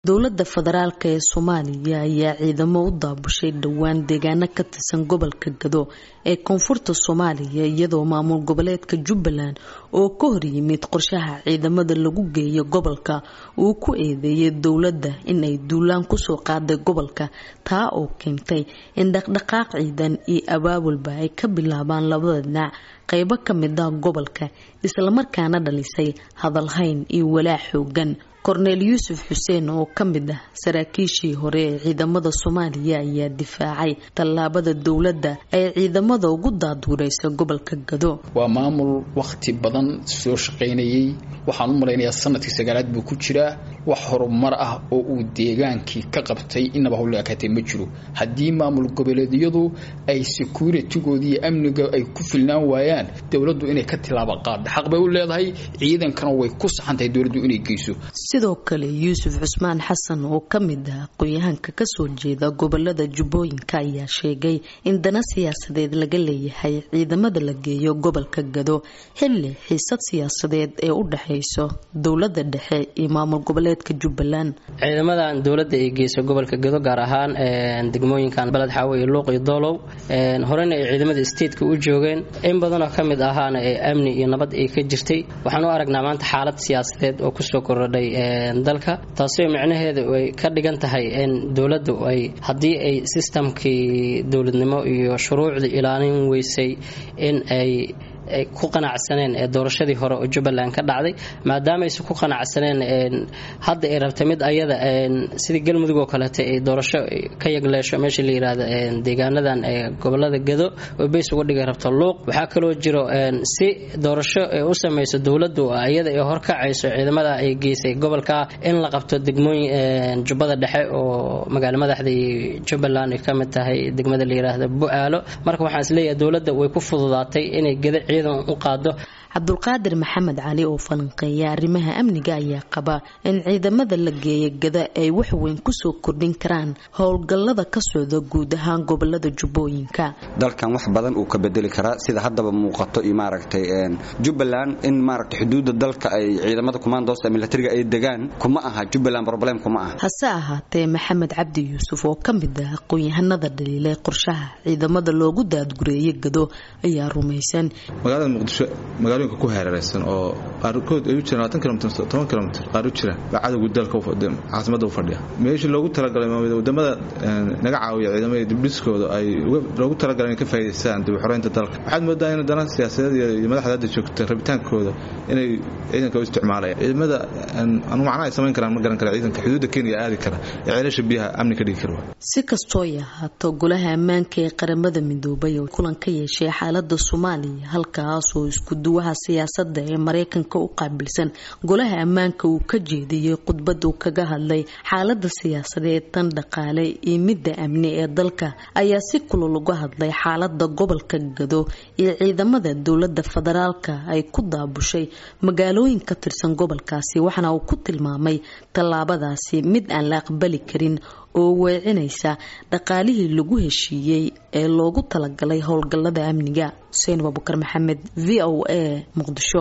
dowladda federaalka ee Soomaaliya ayaa ciidamo u daabushay dhawaan deegaano ka tirsan gobolka Gado ee koonfurta Soomaaliya iyadoo maamul goboleedka Jubbaland oo ka hor yimid qorshaha ciidamada lagu geeyo gobolka uu ku eedeeyay dowladda in ay duulaan ku soo qaaday gobolka taa oo keentay in dhaqdhaqaaq ciidan iyo abaabulba ay ka bilaabaan labada dhinac qaybo ka mid ah gobolka isla markaana dhalisay hadal hayn iyo walaac xoogan Cornel Yusuf Hussein oo kamid ah saraakiishii hore ee ciidamada Soomaaliya ayaa difaacay tallaabada dowladda ay ciidamada ugu daadurayso gobolka Gado waa maamul waqti badan soo shaqeynayay waxaan u maleynayaa sanadkii sagaalaad buu ku jiraa wax horumar ah oo uu deegaankii ka qabtay inaba howlo akatay ma jiro hadii maamul goboleedyadu ay security-goodii amniga ay ku filnaan waayaan dowladdu inay ka tilaabo qaad xaq bay u leedahay ciidankana way ku saxantay dowladdu inay geyso sidoo kale Yusuf Cusmaan Xasan oo kamid ah qoyahanka ka soo jeeda gobolada Jubbooyinka ayaa sheegay in dana siyaasadeed laga leeyahay ciidamada la geeyo gobolka Gado xilli xiisad siyaasadeed ee u dhaxayso dowladda dhexe iyo maamul goboleedka Jubbaland ciidamadan dowladda ay geeso gobolka Gado gaar ahaan degmooyinkan balad xawe iyo luuq iyo doolow horena ay ciidamada state-ka u joogeen in badan oo kamid ahaana ee amni iyo nabad ay ka jirtay waxaan u aragnaa maanta xaalad siyaasadeed oo ku soo kordhay dalka taasoo macnaheedu ay ka dhigan tahay in dawladdu ay hadii ay systemkii dawladnimo iyo shuruucda ilaalin weysay in ay ku qanacsaneen doorashadii hore oo Jubbaland ka dhacday maadaama ay ku qanacsaneen hadda ay rabtay mid ayada sidii galmudug oo kale ay doorasho ka yagleesho meeshii la yiraahdo deegaanadan gobolada Gado oo bees uga dhigay rabto luuq waxa kale oo jiro si doorasho ay u sameeyso dawladdu ayada ay horkacayso ciidamada ay geysay gobolka in la qabto degmooyin Jubbada Dhexe oo magaalo madaxda Jubbaland ka mid tahay degmada la yiraahdo Bu'aalo marka waxaan isleeyahay dawladda way ku fududaatay inay Gado u qaado Cabdulqaadir Maxamed Cali oo falanqeeya arrimaha amniga ayaa qaba in ciidamada la geeyo Gado ay wax weyn ku soo kordhin karaan howlgallada ka socda guud ahaan gobolada Jubbooyinka dalkan wax badan uu ka bedeli karaa sida haddaba muuqato iyo maaragtay Jubbaland in maaragtay xuduudda dalka ay ciidamada commandos militariga ay degaan kuma aha Jubbaland problem kuma aha hase ahaatee Maxamed Cabdi Yuusuf oo kamid ah aqoon-yahanada dhaliilay qorshaha ciidamada loogu daadgureeyay Gado ayaa rumaysan magaalada Muqdisho ku hareeraysan oo qaarkood ay u jiraan 10 km qaar u jira cadawga dalka caasimada u fadhiya meeshii loogu talagalay wadamada naga caawiya ciidamada dibdhiskooda ay loogu talagalay in ka faa'iideystaan dib u xoreynta dalka waxaad moodaa in dana siyaasadeed iyo madaxda joogta rabitaankooda inay ciidanka u isticmaalayaan ciidamada anu macna ay sameyn karaan ma garan kara ciidanka xuduudda Kenya aadi kara ee ceelasha biyaha amni ka dhigi kara si kastoo yahaato golaha ammaanka ee qaramada midoobay oo kulan ka yeeshay xaaladda Soomaaliya halkaas oo isku duwaha siyaasadda ee Mareykanka u qaabilsan golaha ammaanka uu ka jeediyay khudbad uu kaga hadlay xaaladda siyaasadeed tan dhaqaale iyo midda amni ee dalka ayaa si kulul uga hadlay xaaladda gobolka Gado iyo ciidamada dowladda federaalka ay ku daabushay magaalooyin ka tirsan gobolkaasi waxana uu ku tilmaamay tallaabadaasi mid aan la aqbali karin oo weecinaysa dhaqaalihii lagu heshiiyay ee loogu talagalay howlgallada amniga Hussein Abubakar Maxamed VOA Muqdisho